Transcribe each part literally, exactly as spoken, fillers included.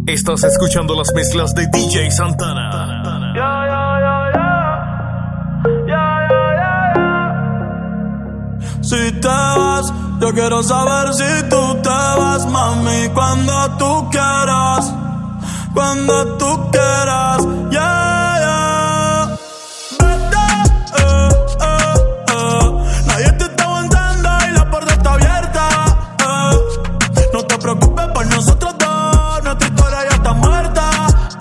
Estás escuchando las mezclas de D J Santana. Yeah, yeah, yeah, yeah. Yeah, yeah, yeah, yeah. Si te vas, yo quiero saber si tú te vas, mami, cuando tú quieras, cuando tú quieras, yeah, yeah. Vete, eh, eh, eh. Nadie te está aguantando y la puerta está abierta, eh. No te preocupes por nosotros dos, nuestra historia ya está muerta.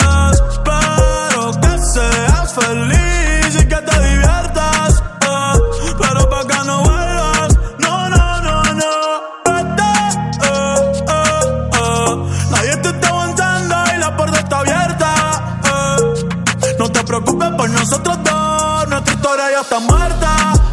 Espero que seas feliz y que te diviertas, eh. Pero pa' que no vuelvas, no, no, no, no. Vete, eh, eh, eh. Nadie te está aguantando y la puerta está abierta, eh. No te preocupes por nosotros dos, nuestra historia ya está muerta.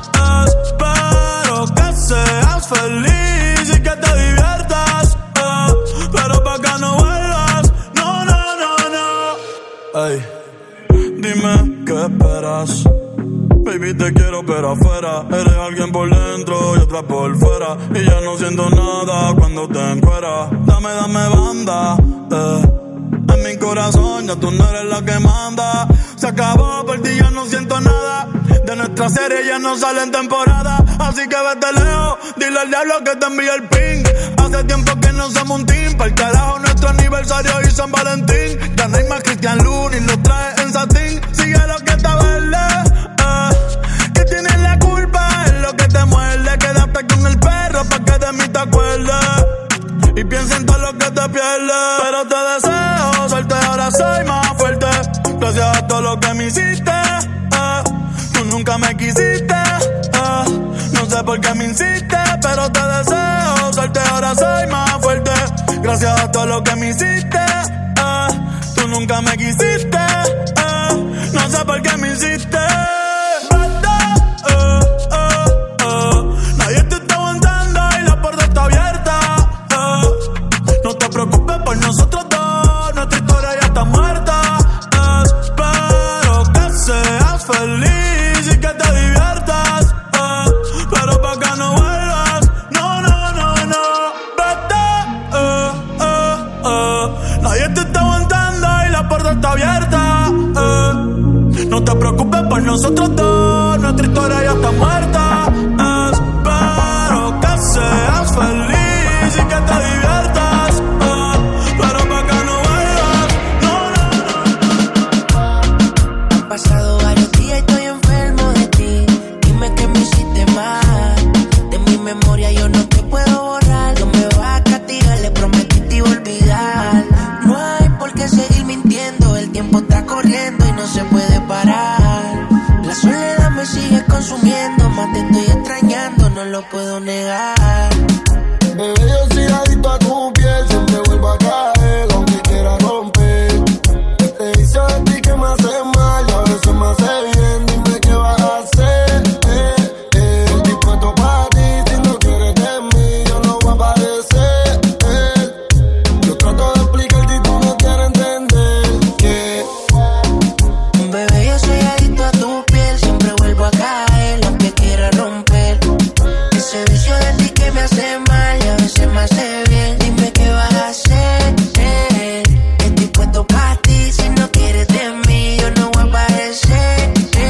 Espero que seas feliz y que te diviertas, eh. Pero pa' que no vuelvas, no, no, no, no. Ey, dime qué esperas. Baby, te quiero pero afuera. Eres alguien por dentro y otra por fuera. Y ya no siento nada cuando te encueras. Dame, dame banda, eh. En mi corazón ya tú no eres la que manda. Se acabó, por ti ya no siento nada. De nuestra serie ya no sale en temporada. Así que vete lejos, dile al diablo que te envíe el ping. Hace tiempo que no somos un team. Pa'l carajo nuestro aniversario y San Valentín. Ya no hay más Cristian Luna y lo trae en satín. Sigue lo que está verde, eh. Que tienes la culpa, es lo que te muerde. Quédate con el perro pa' que de mí te acuerdes. Y piensa en todo lo que te pierdes. Pero te deseo suerte, ahora soy más fuerte. Gracias a todo lo que me hiciste, eh. Tú nunca me quisiste, eh. No sé por qué me insistes, pero te deseo suerte, ahora soy más fuerte. Gracias a todo lo que me hiciste, eh. Tú nunca me quisiste, eh. No sé por qué me insistes. Preocupes por nosotros dos, nuestra historia ya está muerta. Espero que seas feliz y que te diviertas, eh. Pero pa' que no vuelvas, no, no, no, no. Vete, eh, eh, eh. Nadie te está aguantando y la puerta está abierta, eh. No te preocupes por nosotros dos, nuestra historia ya está muerta. Espero que seas feliz y que te diviertas. Pasado varios días y estoy enfermo de ti. Dime que me hiciste mal. De mi memoria yo no te puedo borrar. No me vas a castigar, le prometí te iba a olvidar. No hay por qué seguir mintiendo. El tiempo está corriendo y no se puede parar. La soledad me sigue consumiendo. Más te estoy extrañando, no lo puedo negar. Bebé, yo soy adicto a tu piel. Siempre vuelvo a caer, aunque quiera romper. Te hice a ti que me hace mal. Se me hace bien, dime qué vas a hacer, eh, eh. Estoy dispuesto para ti, si no quieres de mí, yo no voy a aparecer, eh. Yo trato de explicarte y tú no quieres entender que bebé, yo soy adicto a tu piel. Siempre vuelvo a caer, aunque quiera romper. Ese vicio de ti que me hace mal y a veces me hace bien. Dime qué vas a hacer, eh. Estoy dispuesto para ti, si no quieres de mí, yo no voy a aparecer.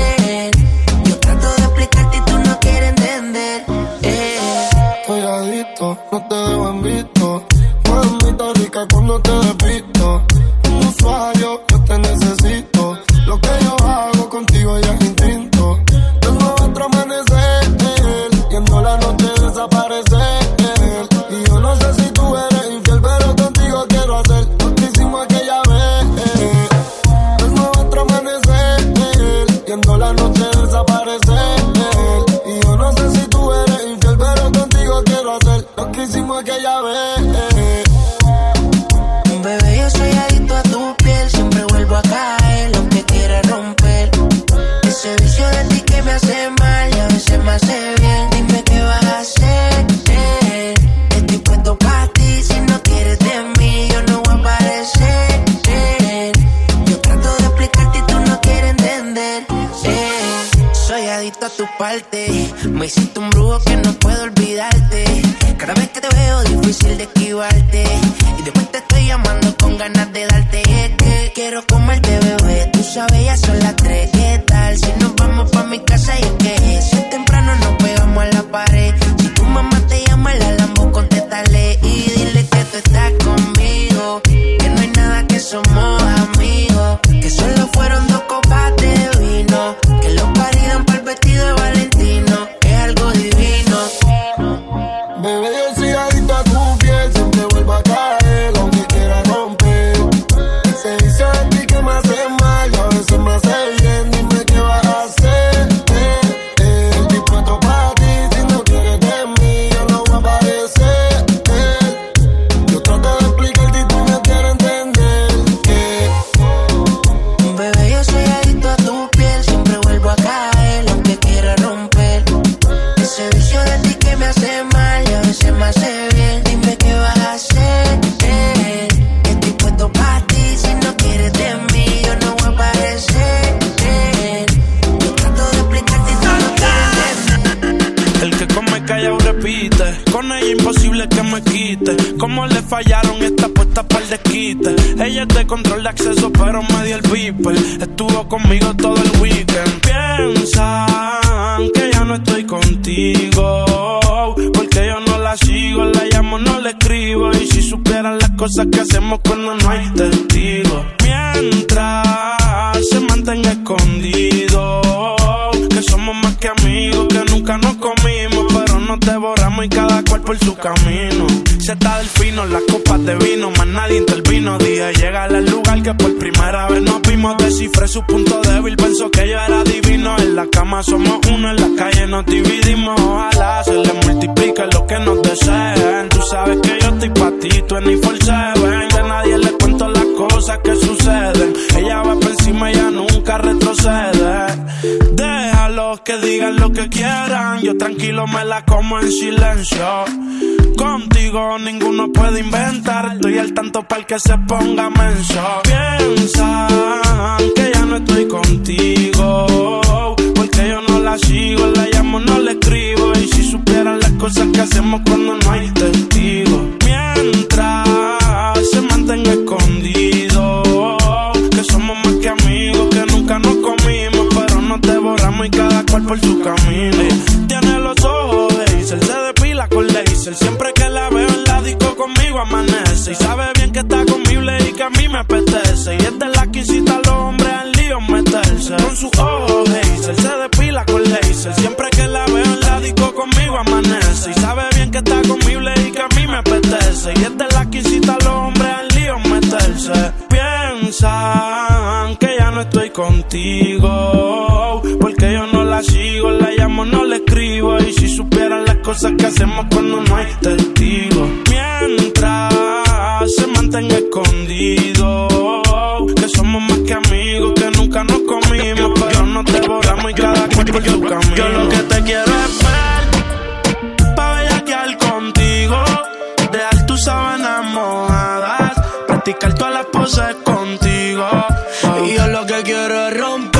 no te dejo en visto. Mamita rica cuando te despisto. Un usuario, yo te necesito. Lo que yo hago contigo ya es instinto. Tengo otro amanecer, viendo la noche desaparecer. Y yo no sé si tú eres infiel, pero contigo quiero hacer lo que hicimos aquella vez. Tengo otro amanecer, viendo la noche desaparecer. Y yo no sé si tú eres infiel, pero contigo quiero hacer lo que hicimos aquella vez. Bebé, yo soy adicto a tu piel, siempre vuelvo a caer, lo que quiera romper. Ese vicio de ti que me hace mal y a veces me hace bien. Dime qué vas a hacer, eh. Estoy puesto para ti, si no quieres de mí, yo no voy a aparecer, eh. Yo trato de explicarte y tú no quieres entender, eh. Soy adicto a tu parte, me hiciste un brujo que no puedo olvidarte. Cada vez que te veo difícil de esquivarte, y después te estoy llamando con ganas de darte fallaron y está puesta para el desquite. Ella es de control de acceso, pero me dio el beeper. Estuvo conmigo todo el weekend. Piensan que ya no estoy contigo, porque yo no la sigo, la llamo, no la escribo. Y si supieran las cosas que hacemos cuando no hay testigos. Mientras se mantenga escondido, que somos más que amigos, que nunca nos comimos, pero nos devoramos y cada cual por su camino. Se está del fino, las copas de vino, más nadie intervino. Dije llegar al lugar que por primera vez nos vimos. Descifré su punto débil, pensó que yo era divino. En la cama somos uno, en la calle nos dividimos. Ojalá se le multiplique lo que nos deseen. Tú sabes que yo estoy pa' ti, tú en veinticuatro siete. Que a nadie le cuento las cosas que suceden. Ella va por encima, ella nunca retrocede. Déjalos que digan lo que quieran, yo tranquilo me la como en silencio. Contigo ninguno puede inventar, estoy al tanto para el que se ponga menso. Piensan que ya no estoy contigo, porque yo no la sigo, la llamo, no la escribo. Y si supieran las cosas que hacemos cuando no hay testigos. Mientras se mantenga escondido, que somos más que amigos, que nunca nos comimos, pero nos devoramos y cada cual por su camino. Tiene los ojos laser, se depila con laser. Siempre que la veo en la disco conmigo amanece. Y sabe bien que está conmigo y que a mí me apetece. Y es de la que incita a los hombres al lío meterse. Con sus ojos laser, se depila con laser. Siempre que la veo en la disco conmigo amanece. Y sabe bien que está conmigo y que a mí me apetece. Y es de la que incita a los hombres al lío meterse. Piensan que ya no estoy contigo, porque yo no la sigo, la llamo, no la escribo. Y si supieran las cosas que hacemos cuando no hay testigos. Mientras se mantenga escondido, que somos más que amigos, que nunca nos comimos, pero nos devoramos y cada cual por su camino. Yo lo que te quiero es ver, pa' bellaquear contigo, dejar tus sábanas mojadas, practicar todas las poses contigo. Oh. Y yo lo que quiero es romper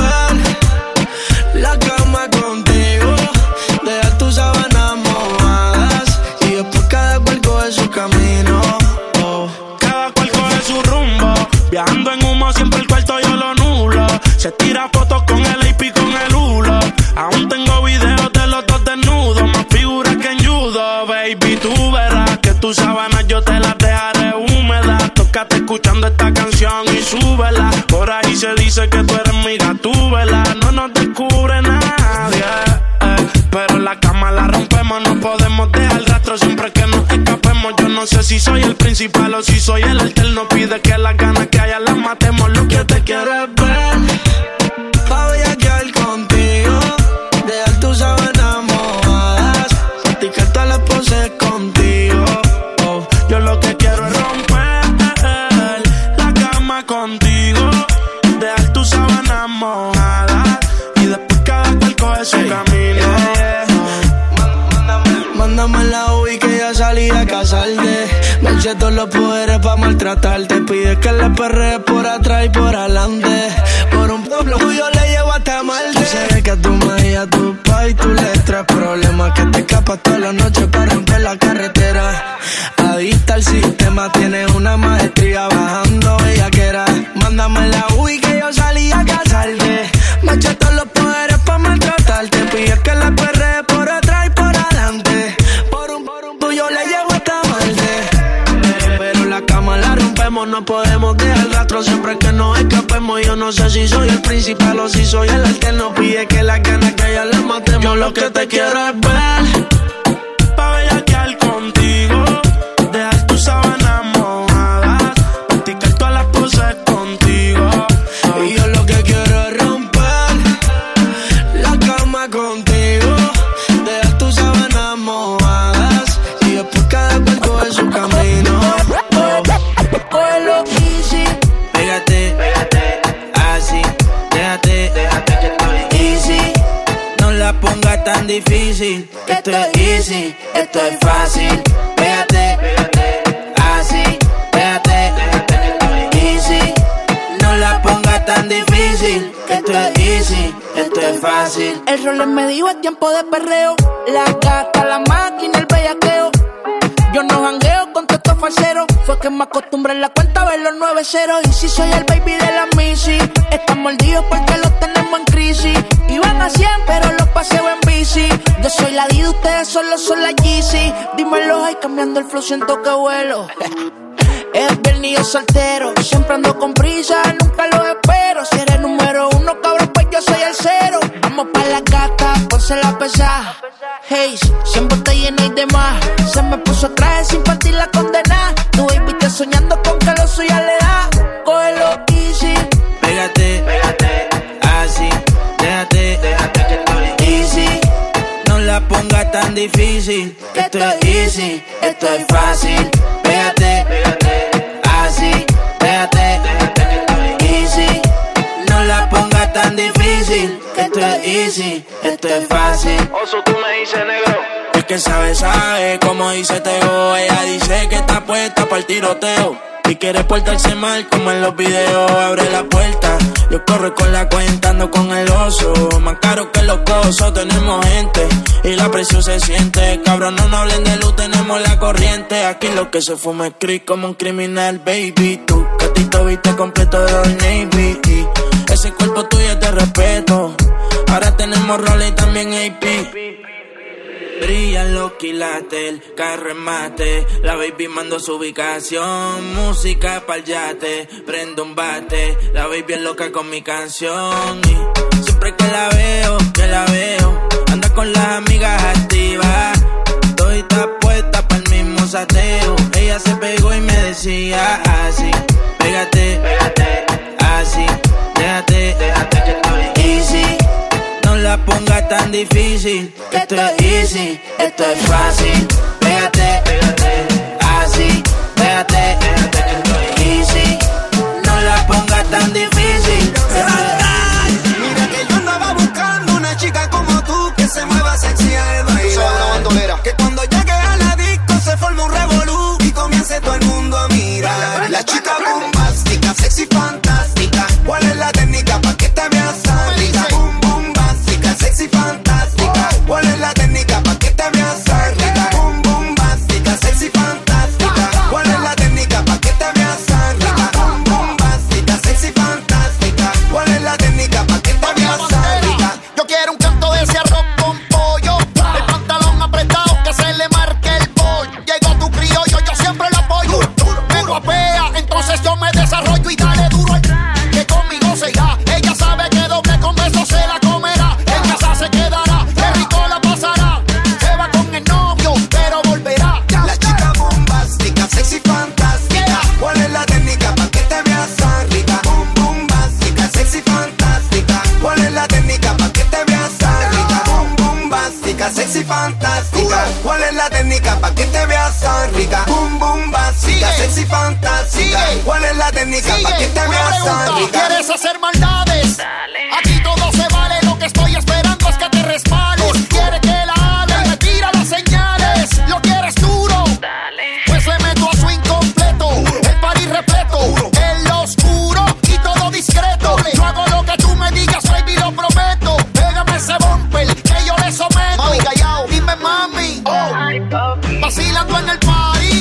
la cama contigo, dejar tus sábanas mojadas, y después cada cual coge su camino. Oh. Cada cual coge su rumbo, viajando en humo, siempre el cuarto yo lo nulo. Se tira fotos con el A P, con el hulo. Aún tengo videos de los dos desnudos, más figuras que en judo. Baby, tú verás que tus sábanas yo te las dejaré húmedas. Tócate escuchando esta canción y súbela. Por ahí se dice que tú eres mi gatúbela. No nos descubre nadie, eh, pero en la cama la rompemos. No podemos dejar rastro siempre que nos escapemos. Yo no sé si soy el principal o si soy el alterno. Pide que las ganas que haya las matemos. Lo que te quiero es ver, pa' bellaquear contigo, dejar tus sábanas mojadas, practicar todas las poses contigo. Oh, yo lo que quiero es romper la cama contigo, dejar tus sábanas mojadas, y después cada cual coge su hey, camino. Yeah, yeah. Mándame, mándame la U I que ya salí a casarte. Me eché todos los poderes pa' maltratarte. Pide que le perrees por atrás y por adelante. Por un pueblo tuyo le llevo hasta Marte. Sé que tú me y a tu pa' y tú le traes problemas, que te escapas toda la noche para romper la carretera. Adicta al sistema, tienes una maestría bajando bellaquera. Mándame la U I que yo salí a casarte. Me eché todos los poderes pa' maltratarte. Pide que le perrees por atrás y por adelante. Por un, por un tuyo le llevo hasta Marte. Pero la cama la rompemos, no podemos dejar rastro siempre que nos escapemos. Yo no sé si soy el principal o si soy el alterno. Pide que las ganas que ya las matemos. Yo lo que te quiero es ver, pa' bellaquear contigo, dejar tus sábanas mojadas, practicar todas las poses contigo. Oh. Y yo lo que quiero es romper la cama contigo, dejar tus sábanas mojadas, y después cada cual coge su camino. Oh. Cógelo easy, pégate, pégate, así, déjate, déjate que estoy easy. No la pongas tan difícil, esto es easy, esto es fácil. Pégate, pégate, así, déjate, déjate que estoy easy. No la pongas tan difícil, esto es easy, esto es fácil. El rol me dijo es tiempo de perreo, la gata, la máquina, el bellaqueo. Yo no jangueo con todos estos falsero. Fue que me acostumbré en la cuenta a ver los nueve ceros. Y si soy el baby de la Missy, están mordidos porque los tenemos en crisis. Iban a cien pero los paseo en bici. Yo soy la D, ustedes solo son la Yeezy. Dímelo, ay, cambiando el flow siento que vuelo. Es viernes y yo soltero, siempre ando con prisa, nunca lo espero. Si eres número uno, cabrón, pues yo soy el cero. Vamos pa' la gata, ponse la pesada. Hey, siempre te llena y demás. Se me puso traje sin partir la condena. Tu baby está soñando con que lo suya le da. Cógelo easy. Pégate, pégate, así, déjate, déjate que estoy easy. No la pongas tan difícil, que esto es easy, esto es fácil. Pégate, pégate, así, déjate, déjate que estoy easy. No la pongas tan difícil, que esto es easy, esto es fácil. Oso, tú me dices negro. Es que sabe, sabe, como dice Teo. Ella dice que está puesta para el tiroteo y quiere portarse mal como en los videos. Abre la puerta, yo corro con la cuenta, ando con el oso. Más caro que los cosos, tenemos gente y la presión se siente. Cabrón, no nos hablen de luz, tenemos la corriente. Aquí lo que se fuma es creep como un criminal, baby. Tu gatito viste completo de Old Navy. Y ese cuerpo tuyo es de respeto. Ahora tenemos roles y también A P. Brillan los quilates, el carro en mate. La baby mandó su ubicación. Música pa'l yate, prendo un bate. La baby es loca con mi canción. Y siempre que la veo, que la veo, anda con las amigas activas. Todita puesta pa'l mismo sateo. Ella se pegó y me decía así: pégate, pégate, así, déjate, déjate que estoy easy. No la pongas tan difícil, que esto es easy, esto es fácil. Pégate, pégate, así, déjate, déjate que estoy easy. No la pongas tan difícil. Mira que yo andaba buscando una chica como tú, que se mueva sexy al bailar. Que cuando llegue a la disco se forme un revolú y comience todo el mundo a mirar. La chica bombástica, sexy, fantástica. ¿Cuál es la técnica pa' que te veas tan rica? Boom, boom, básica, sexy, fantástica. ¿Cuál es la técnica pa' que te veas tan rica? Boom, boom, básica, sexy, fantástica. ¿Cuál es la técnica pa' que te veas tan rica? Boom, boom, básica, sexy, fantástica. ¿Cuál es la técnica pa' que te veas tan rica? Yo quiero un canto de ese arroz con pollo, el pantalón apretado que se le marque el bollo. Llegó tu criollo, yo siempre lo apoyo. Me guapea, entonces yo me desarrollo y dale duro al que conmigo se irá. Ella sabe que doble con beso se la comerá. En casa se quedará, qué rico la pasará. Se va con el novio, pero volverá. La chica bombástica, sexy, fantástica. ¿Cuál es la técnica pa' que te veas tan rica? Boom, boom, básica, sexy, fantástica. ¿Cuál es la técnica pa' que te veas tan rica? Boom, boom, básica, sexy, fantástica. ¿Cuál es la técnica pa' que te veas tan rica? Boom, boom, básica, sexy, fantástica. ¿Cuál es la técnica pa' que te Una veas tan pregunta, rica? ¿quieres hacer maldades? Aquí todo se vale, lo que estoy esperando es que te resbales. Quiere que la hable y me tira las señales. ¿Lo quieres duro? Pues le meto a su incompleto. El party repleto, en lo oscuro y todo discreto. Yo hago lo que tú me digas, baby, lo prometo. Pégame ese bumper que yo le someto. Mami, callao, dime mami. Oh. Vacilando en el party,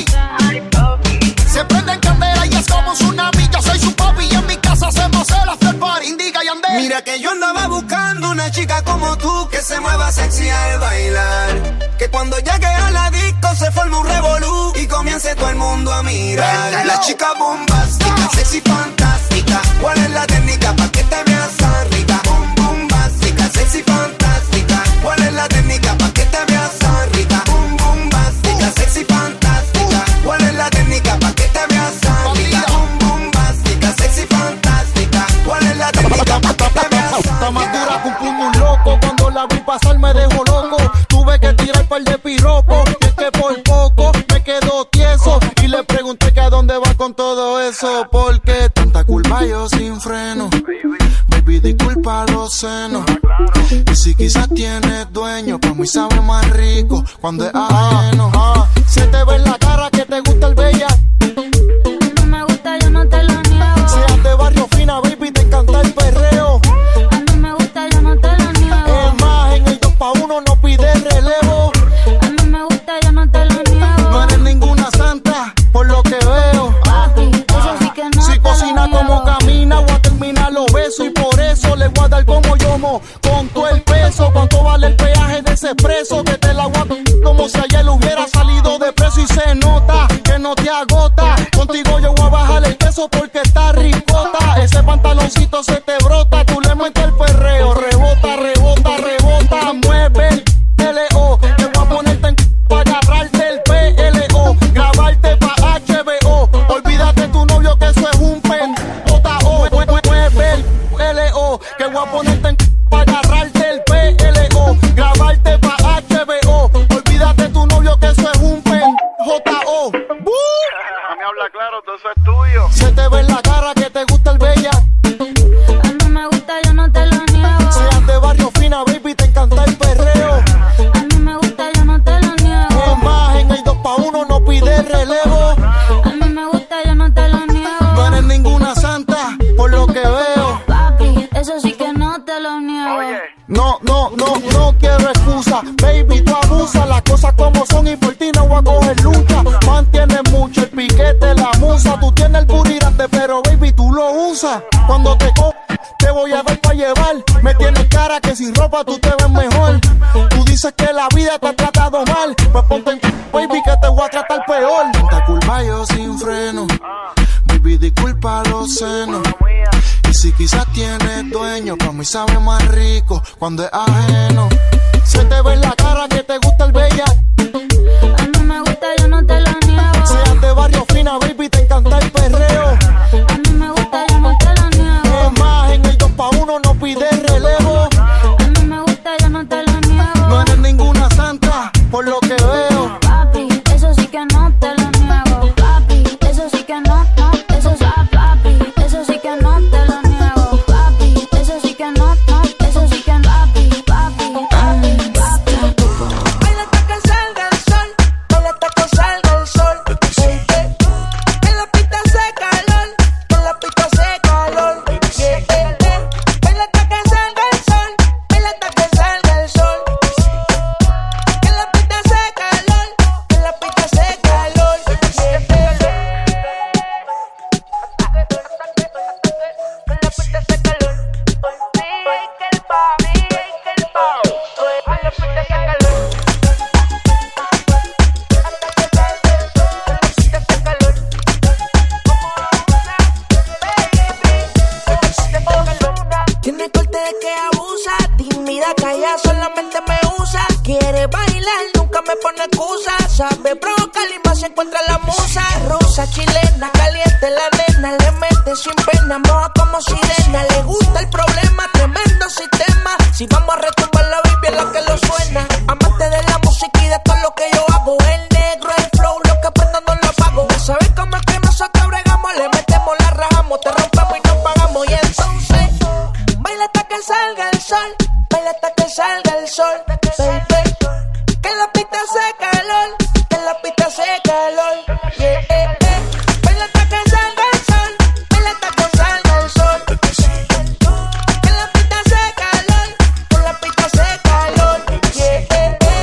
se prenden candela y es como un tsunami. Yo soy su papi y en mi casa hacemos el after party. Indica y Andel. Mira que yo andaba buscando una chica como tú, que se mueva sexy al bailar. Que cuando llegue a la disco se forme un revolú y comience todo el mundo a mirar. La chica bombástica, sexy, fantástica. ¿Cuál es la técnica pa' que te veas tan rica? Boom, boom, básica, sexy, fantástica. ¿Cuál es la técnica pa' que te veas tan rica? Boom, boom, básica, sexy, fantástica. ¿Cuál es la técnica pa' que te veas tan rica? Boom, boom, básica, sexy, fantástica. ¿Cuál es la técnica pa' que te veas tan rica? Está más dura que un puño un loco. Cuando la vi pasar me dejó loco. Tuve que tirar par de piropos. Y es que por poco me quedo tieso. Y le pregunté que a dónde va con todo eso. Porque tanta culpa yo sin freno. Baby, disculpa los senos. Y si quizás tienes dueño, pa' mí sabe más rico cuando es ajeno. Ah, se te ve en la cara que te gusta el bella. No me gusta, yo no te lo niego. Seas de barrio fina, baby, te encanta el perreo. A mí me gusta, yo no te lo niego. Es más, en el dos pa' uno no pide relevo. A mí me gusta, yo no te lo niego. No eres ninguna santa, por lo ese preso que te la aguanto como si ayer hubiera salido de preso y se nota que no te agota. Contigo yo voy a bajar el queso porque está ricota. Ese pantaloncito se te brota, tú le metes el perreo. Rebota, rebota, rebota, mueve el L O. Te voy a ponerte en pa' agarrarte el P L O. Grabarte pa' H B O. Olvídate tu novio que eso es un pen. J O, mueve el L O. Que voy a ponerte en pa' agarrarte el P L O. Grabarte pa' H B O. Olvídate tu novio que eso es un pen. J O. A mí habla claro, todo eso es tuyo. Se te ve en la cara que te gusta el bella. A mí me gusta, yo no te lo niego. Seas de barrio fina, baby, te encanta el perreo. A mí me gusta, yo no te lo niego. Es más, en el dos pa' uno no pide relevo. A mí me gusta, yo no te lo niego. No eres ninguna santa, por lo que veo. Papi, eso sí que no te lo niego. Oye, No, no, no, no quiero excusa. Baby, tú abusas, las cosas como son y por ti no voy a coger lucha. Mantienes mucho el piquete, la musa. Tú tienes el booty grande, pero baby, tú lo usas. Cuando te co... te voy a dar pa' llevar. Me tienes cara que sin ropa tú te ves mejor. Tú dices que la vida te ha tratado mal. Pues ponte en baby que te voy a tratar peor. Tanta culpa yo sin freno. Baby, disculpa los senos. Y si quizás tienes dueño, pa' mí sabe más rico cuando es ajeno. Se te ve en la cara que te gusta el bella. A mí me gusta, yo no te lo niego. Seas de barrio fina, baby, te encanta el perreo. A mí me gusta, yo no te lo niego. Es más, en el dos pa' uno no pide relevo. A mí me gusta, yo no te lo niego. No eres ninguna santa, por lo que veo. Papi, eso sí que no te lo niego. Papi, eso sí que no, no, eso sí, papi, eso sí que no te lo niego. Papi, eso sí que no, no, eso sí que no, papi, papi, papi, papi. Baila hasta que salga el sol, baila hasta que salga el sol, baby. Que la pista hace calor, que la pista hace calor, yeah, yeah, yeah. Baila hasta que salga el sol, baila hasta que salga el sol. Que la pista hace calor, que la pista hace calor, yeah, yeah, yeah. Que la pista hace calor, ay, que el papi, ay, que el papi, ay, la pista hace calor. Tiene corte de que abusa, tímida, calla, solamente me usa. Quiere bailar, nunca me pone excusa. Sabe provocar y más se encuentra la musa. Rosa, chilena, caliente la nena. Le mete sin pena, moja como sirena. Le gusta el problema, tremendo sistema. Si vamos a retumbar la Biblia, la que lo suena. Amante de la música y de todo lo que yo hago. El negro, el flow, lo que prendo no lo apago. ¿Sabes cómo es que nosotros bregamos? Le metemos, la rajamos, te rompemos y nos pagamos. Y entonces, baila hasta que salga el sol, baila hasta que salga el sol, baby. Que la pista hace calor, que la pista hace calor, yeah, yeah, yeah. Baila hasta que salga el sol, baila hasta que salga el sol. Que la pista hace calor, que la pista hace calor, yeah, yeah, yeah.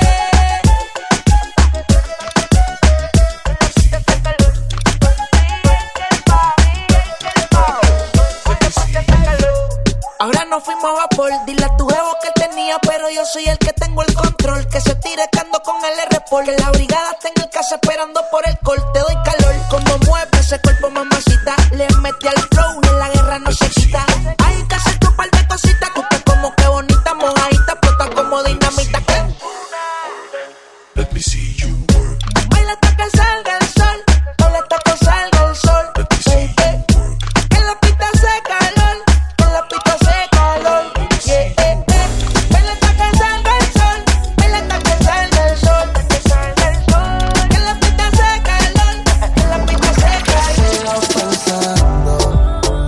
Ahora nos fuimos a vapor, dile a tu jevo que él tenía, pero yo soy el que tengo el control. Que se tire cando con el R-Pol. La brigada está en el casa esperando por el col. Te doy calor, como mueve ese cuerpo, mamacita. Le metí al flow, en la guerra no se quita. Hay que hacer tu par de cositas. Tú estás como que bonita, mojadita, explota como dinamita. ¿Qué? Let me see you work. Baila hasta que salga el sol, baila hasta que salga el sol, baby. Que la pista hace calor, que la pista hace calor, yeah, yeah, yeah. Baila hasta que salga el sol, baila hasta que salga el sol, que salga el sol. Que la pista hace calor, que la pista hace calor. Sigo pensando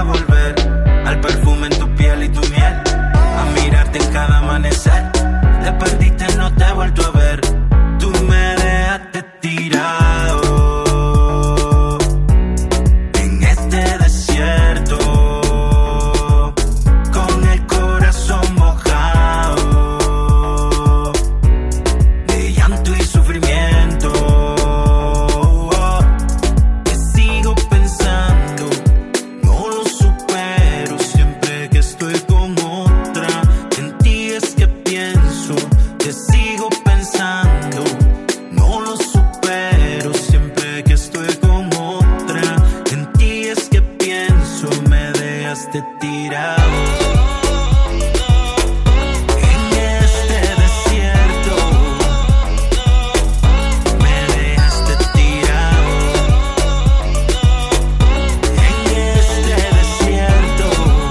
a volver al perfume en tu piel y tu miel, a mirarte en cada amanecer. Te perdiste, no te he vuelto a ver. Tú me dejaste tirado en este desierto, con el corazón mojado de llanto y sufrimiento. Te sigo pensando, no lo supero. Siempre que estoy con otra, en ti es que pienso. Te sigo pensando, no lo supero. Siempre que estoy con otra, en ti es que pienso. Me dejaste tirado en este desierto, me dejaste tirado en este desierto.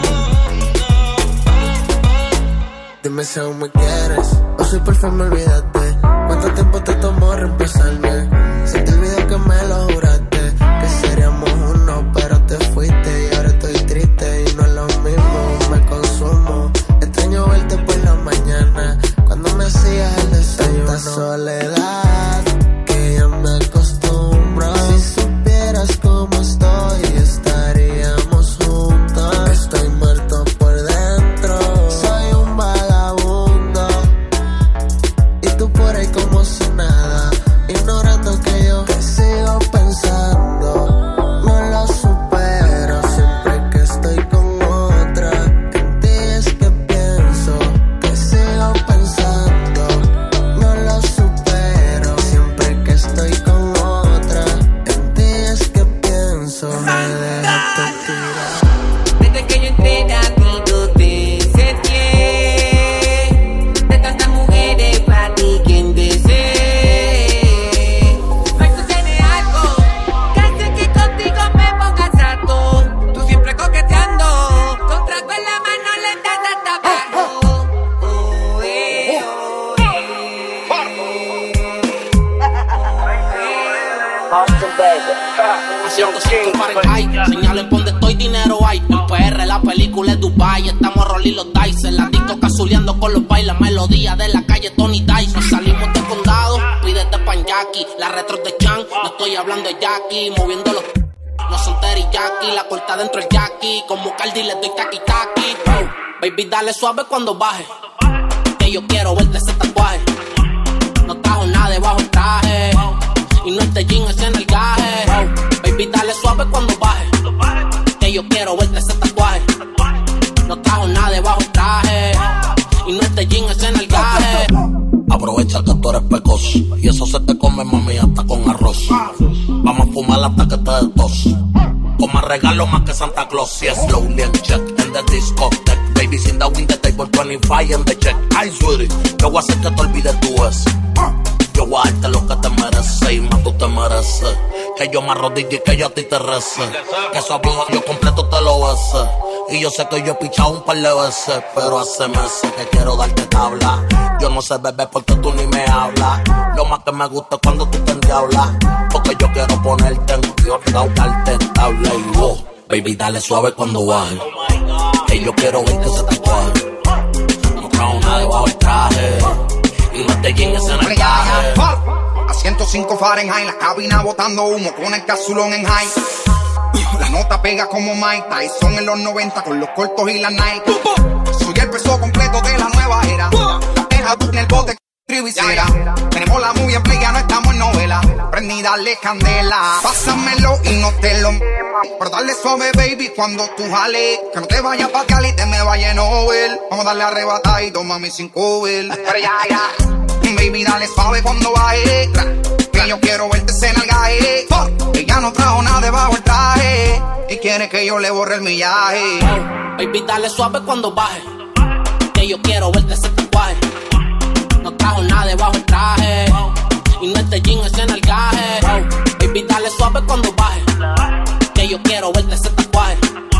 Dime si aún me quieres, o si por fin me olvidaste. ¿Cuánto tiempo te tomó reemplazarme? Si te olvidé que me lo juraste, que seríamos uno, pero te fuiste y ahora estoy triste y no es lo mismo. Me consumo, extraño verte por la mañana cuando me hacías el desayuno. Tanta soledad que ya me acostumbro. Si supieras cómo estoy, estaríamos juntos. Estoy muerto por dentro, soy un vagabundo y tú por ahí como si nada, ignorando que yo te sigo pensando. No lo supero, siempre que estoy con otra, en ti es que pienso. Te sigo pensando, no lo supero, siempre que estoy con otra, en ti es que pienso. Me dejaste tirar. Desde que yo entré a ti, yo te sentí. De tantas mujeres, para ti quien desee. Me sucede algo, que hace que contigo me pongas harto. Tú siempre coqueteando, con trago en la mano le das hasta abajo. Oh, eh, oh, A ciento cinco Fahrenheit, señalen por donde estoy, dinero hay. En P R la película es Dubai, estamos rolling los dice. En la disco cazuleando con los bailes, melodía de la calle Tony Dice. Nos salimos de condado, pídete pan Jackie. La retro de Chan, no estoy hablando de Jackie. Moviendo los no son teriyaki, la corta dentro el Jackie. Como Cardi le doy taqui taqui. Oh, baby dale suave cuando baje, que yo quiero verte ese tatuaje. No trajo nada debajo el traje, y no este jean es en el gaje. Oh, baby dale suave cuando baje, que yo quiero verte ese tatuaje. No trajo nada debajo el traje, y no este jean es en el gaje. Aprovecha que tú eres precoz, y eso se te come, mami, hasta con arroz. Vamos a fumar hasta que te des tos. Con más regalo más que Santa Claus. Yes, slowly and check in the discotheque. Babies in the window table, twenty-five in the check. Ay, sweetie, yo voy a hacer que te olvides tú es. Yo voy a darte lo que te mereces y más tú te mereces. Que yo me arrodille y que yo a ti te rece. Que eso viejo yo completo te lo bese. Y yo sé que yo he pichado un par de veces, pero hace meses que quiero darte tabla. Yo no sé beber porque tú ni me hablas. Lo más que me gusta es cuando tú te endiablas, porque yo quiero ponerte en fiorda, darte tabla y wow. Baby dale suave cuando baje, que yo quiero ver que se tatuaje. No trajo nada debajo el traje, y no te llenes en el traje. A ciento cinco Fahrenheit, la cabina botando humo con el casulón en high. La nota pega como Mike Tyson en los noventa con los cortos y la Nike. Soy el peso completo de la nueva era. La teja en el bote tribicera. Tenemos la movie en play, ya no estamos en novela. Prendí, dale candela. Pásamelo y no te lo... Pero dale suave, baby, cuando tú jales. Que no te vayas pa' Cali y te me vaya en Nobel. Vamos a darle arrebatadito, mami, sin cover. Pero ya, ya. Baby, dale suave cuando baje. Que yo quiero verte en el gaje. Ella no trajo nada debajo el traje y quiere que yo le borre el millaje. Oh, baby, dale suave cuando baje, que yo quiero verte ese tatuaje. No trajo nada debajo el traje, y no este jean es en el gaje. Oh, baby, dale suave cuando baje, que yo quiero verte ese tatuaje.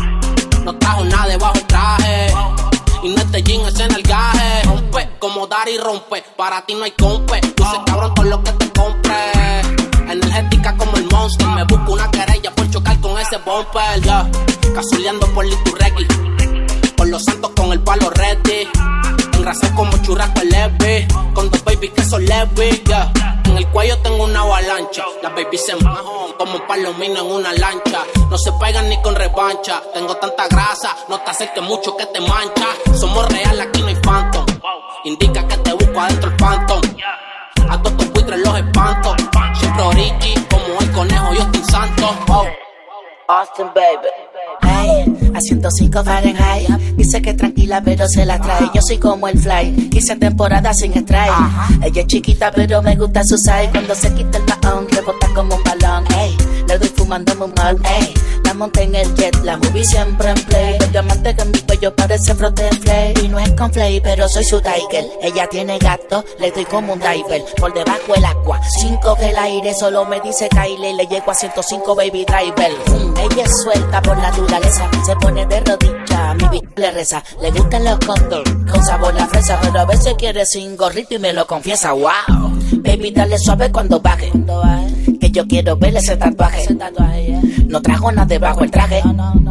No trajo nada debajo el traje, y no este jean es en el gaje. Rompe como dar y rompe, para ti no hay compe. Luce cabrón con lo que te compre. Energética como el Monster, me busco una querella por chocar con ese bumper, yeah. Cazuleando por Liturregui, por los santos con el palo ready. Engrasado como churrasco leve, con dos babies que son leves, yeah. En el cuello tengo una avalancha, las babies se mojan como un palomino en una lancha. No se pegan ni con revancha, tengo tanta grasa, no te acerques mucho que te mancha. Somos real, aquí no hay phantom, indica que te busco adentro el phantom. A todos tus buitres los espanto, siempre origi, como el conejo yo estoy santo. Oh. Austin, baby. Hey, a ciento cinco Fahrenheit. Dice que tranquila pero se la trae. Yo soy como el fly, quince temporadas sin strike. Ella es chiquita pero me gusta su size. Cuando se quita el baón, rebota como un balón. Hey, le doy fumando un mal. Hey, la monté en el jet, la movie siempre en play. El diamante que en mi cuello parece frote flay. Y no es con flay, pero soy su tiger. Ella tiene gato, le doy como un diver. Por debajo el agua, cinco que el aire solo me dice Kylie. Le llego a ciento cinco baby driver. Mm, ella es suelta por naturaleza, se pone de rodilla, mi bitch le reza. Le gustan los condor, con sabor a fresa, pero a veces quiere sin gorrito y me lo confiesa. Wow, baby dale suave cuando baje, que yo quiero ver ese tatuaje. No trajo nada debajo el traje,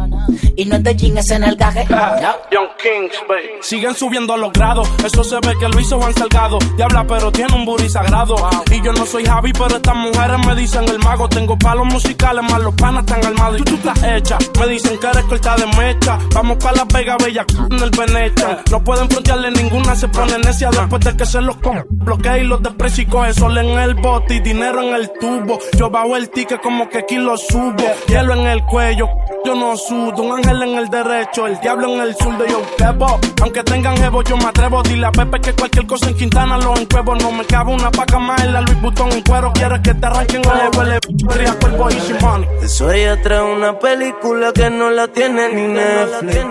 y no es de jeans, es en el gaje. Young Kings, baby. Siguen subiendo los grados, eso se ve que lo hizo Juan Salgado. Diabla pero tiene un booty sagrado, y yo no soy Javi pero estas mujeres me dicen el mago. Tengo palos musicales más los panas están armados y tú estás hecha. Me dicen que eres corta de mecha, vamos pa' Las Vegas, bella en el Venecia. No pueden frontearle ninguna, se pone necia después de que se los con bloquea y los desprecia y coge sol en el bote y dinero en el tubo. Yo bajo el ticket como que aquí lo subo, hielo en el cuello, yo no sudo. Un ángel en el derecho, el diablo en el zurdo. Yo bebo, aunque tengan jevo yo me atrevo. Dile a Pepe que cualquier cosa en Quintana lo encuevo. No me cabe una paca más en la Louis Vuitton en cuero. Quieres que te arranquen el huele, ría cuerpo y sin money. Eso ella trae una película que no la tiene ni Netflix.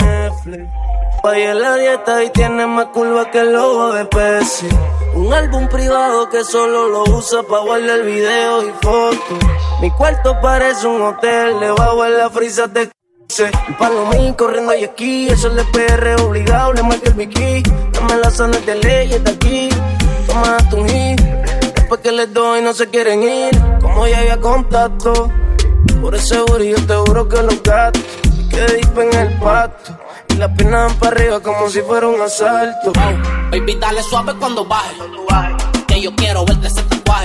Vaya la dieta y tiene más curva que el logo de Pepsi. Un álbum privado que solo lo usa pa' guardar videos y fotos. Mi cuarto parece un hotel, debajo en la frisa te un palomín corriendo y aquí, eso es de P R obligado, le marca el bikini. Dame las sanas de ley, está aquí. Toma tu hit, después que les doy no se quieren ir. Como ya había contacto, por ese booty yo te juro que los gatos que dispen el pato. Y la pierna van para arriba como si fuera un asalto. Oh, baby, dale suave cuando baje, que yo quiero verte ese tatuaje.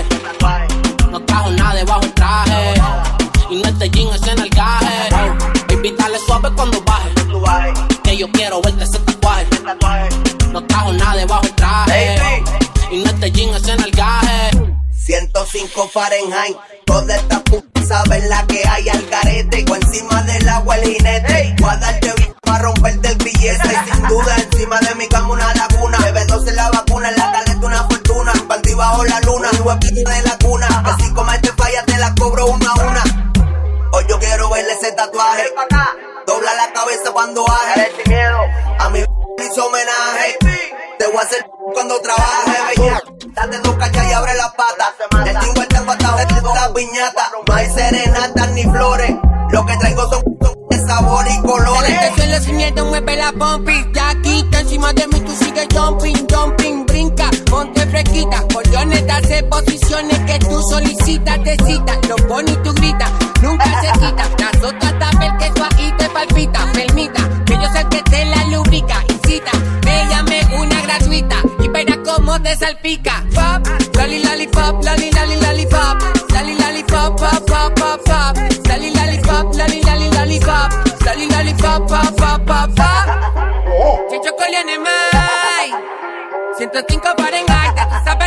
No trajo nada debajo el traje, y no es de jean, es en el gaje. Oh, baby, dale suave cuando baje, que yo quiero verte ese tatuaje. No trajo nada debajo el traje, y no es de jean, es en el gaje. ciento cinco Fahrenheit, toda esta puta saben la que hay al carete. O encima del agua el jinete, voy a darte bien para romperte el billete. Y sin duda encima de mi cama una laguna, bebe doce la vacuna, en la caleta una fortuna. Panty bajo la luna, huevito de la cuna, que si comes te falla te la cobro una a una. Hoy yo quiero verle ese tatuaje, dobla la cabeza cuando baje. A mi hizo homenaje, te voy a hacer cuando trabaje, bella. Date dos cachas y abre la pata. El tingo está empatado, te doy la piñata. No hay serenatas ni flores, lo que traigo son, son de sabor y colores. Este suelo sin miedo mueve la pompi. Ya quita encima de mí, tú sigues jumping, jumping, brinca, ponte fresquita. Collones, darse posiciones que tú solicitas, te citas. Lo pone y tú gritas, nunca se quita. Las otras tapes que eso ahí te palpita. Permita, que yo sé que te la lubrica. Incita, me llame una gratuita y verás cómo te salpica. Pop, loli lollipop, loli loli lollipop, loli lollipop, pop pop pop pop, loli lollipop, loli loli lollipop, loli lollipop, pop pop pop pop. Chicho Colione Mai, ciento cinco Fahrenheit, tú sabes